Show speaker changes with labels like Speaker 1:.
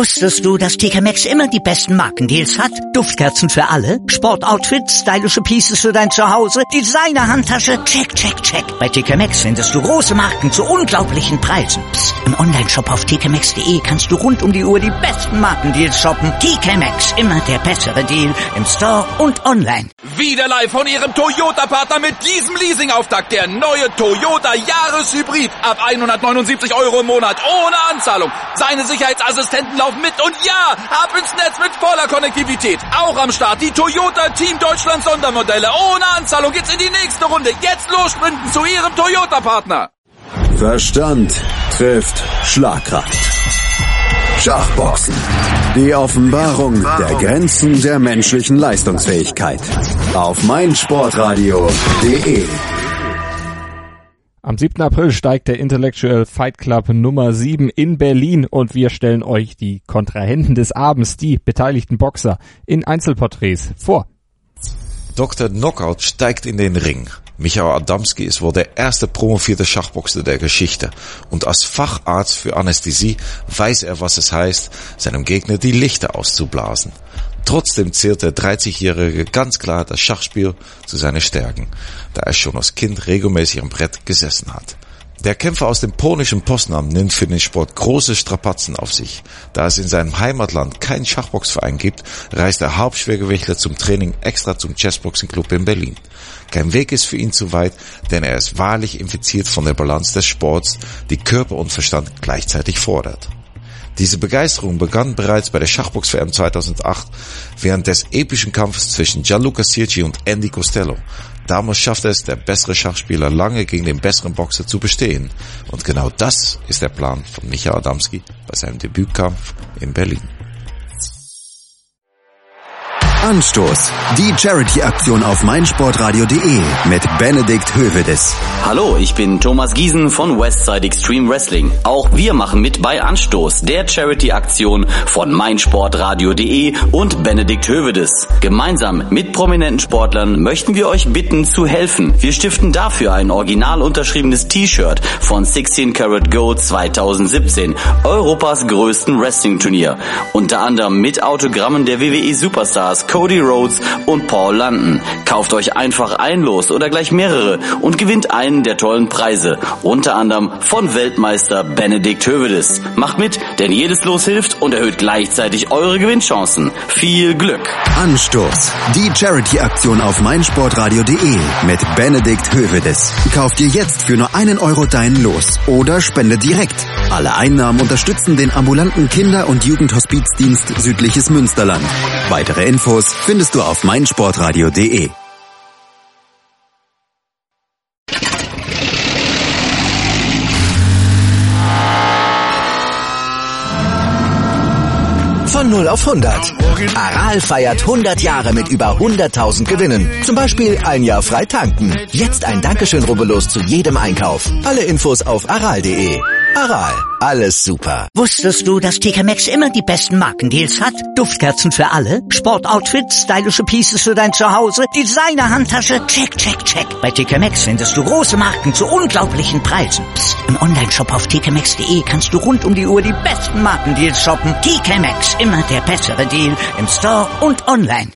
Speaker 1: Wusstest du, dass TK Maxx immer die besten Markendeals hat? Duftkerzen für alle, Sportoutfits, stylische Pieces für dein Zuhause, Designer-Handtasche, check, check, check. Bei TK Maxx findest du große Marken zu unglaublichen Preisen. Psst. Im Onlineshop auf tkmaxx.de kannst du rund um die Uhr die besten Markendeals shoppen. TK Maxx, immer der bessere Deal im Store und online.
Speaker 2: Wieder live von Ihrem Toyota-Partner mit diesem Leasing-Auftakt. Der neue Toyota Jahreshybrid. Ab 179 € im Monat. Ohne Anzahlung. Seine Sicherheitsassistenten laufen mit. Und ja, ab ins Netz mit voller Konnektivität. Auch am Start die Toyota Team Deutschland Sondermodelle. Ohne Anzahlung geht's in die nächste Runde. Jetzt los sprinten zu Ihrem Toyota-Partner.
Speaker 3: Verstand trifft Schlagkraft. Schachboxen. Die Offenbarung der Grenzen der menschlichen Leistungsfähigkeit. Auf meinsportradio.de.
Speaker 4: Am 7. April steigt der Intellectual Fight Club Nummer 7 in Berlin und wir stellen euch die Kontrahenten des Abends, die beteiligten Boxer, in Einzelporträts vor.
Speaker 5: Dr. Knockout steigt in den Ring. Michael Adamski ist wohl der erste promovierte Schachboxer der Geschichte und als Facharzt für Anästhesie weiß er, was es heißt, seinem Gegner die Lichter auszublasen. Trotzdem zählt der 30-Jährige ganz klar das Schachspiel zu seinen Stärken, da er schon als Kind regelmäßig am Brett gesessen hat. Der Kämpfer aus dem polnischen Poznań nimmt für den Sport große Strapazen auf sich. Da es in seinem Heimatland keinen Schachboxverein gibt, reist der Hauptschwergewichtler zum Training extra zum Chessboxing Club in Berlin. Kein Weg ist für ihn zu weit, denn er ist wahrlich infiziert von der Balance des Sports, die Körper und Verstand gleichzeitig fordert. Diese Begeisterung begann bereits bei der Schachbox-WM 2008 während des epischen Kampfes zwischen Gianluca Sirchi und Andy Costello. Damals schaffte es der bessere Schachspieler lange gegen den besseren Boxer zu bestehen. Und genau das ist der Plan von Michael Adamski bei seinem Debütkampf in Berlin.
Speaker 3: Anstoß. Die Charity-Aktion auf meinsportradio.de mit Benedikt Hövedes.
Speaker 6: Hallo, ich bin Thomas Giesen von Westside Extreme Wrestling. Auch wir machen mit bei Anstoß, der Charity-Aktion von meinsportradio.de und Benedikt Hövedes. Gemeinsam mit prominenten Sportlern möchten wir euch bitten zu helfen. Wir stiften dafür ein original unterschriebenes T-Shirt von 16 Karat Gold 2017, Europas größten Wrestling-Turnier. Unter anderem mit Autogrammen der WWE-Superstars Cody Rhodes und Paul London. Kauft euch einfach ein Los oder gleich mehrere und gewinnt einen der tollen Preise. Unter anderem von Weltmeister Benedikt Hövedes. Macht mit, denn jedes Los hilft und erhöht gleichzeitig eure Gewinnchancen. Viel Glück!
Speaker 3: Anstoß. Die Charity-Aktion auf meinsportradio.de mit Benedikt Hövedes. Kauft dir jetzt für nur €1 dein Los oder spende direkt. Alle Einnahmen unterstützen den ambulanten Kinder- und Jugendhospizdienst Südliches Münsterland. Weitere Infos findest du auf meinsportradio.de.
Speaker 7: Von 0 auf 100. Aral feiert 100 Jahre mit über 100.000 Gewinnen. Zum Beispiel ein Jahr frei tanken. Jetzt ein Dankeschön, rubbellos zu jedem Einkauf. Alle Infos auf aral.de. Aral, alles super.
Speaker 1: Wusstest du, dass TK Maxx immer die besten Markendeals hat? Duftkerzen für alle, Sportoutfits, stylische Pieces für dein Zuhause, Designer-Handtasche, check, check, check. Bei TK Maxx findest du große Marken zu unglaublichen Preisen. Psst. Im Onlineshop auf tkmaxx.de kannst du rund um die Uhr die besten Markendeals shoppen. TK Maxx, immer der bessere Deal im Store und online.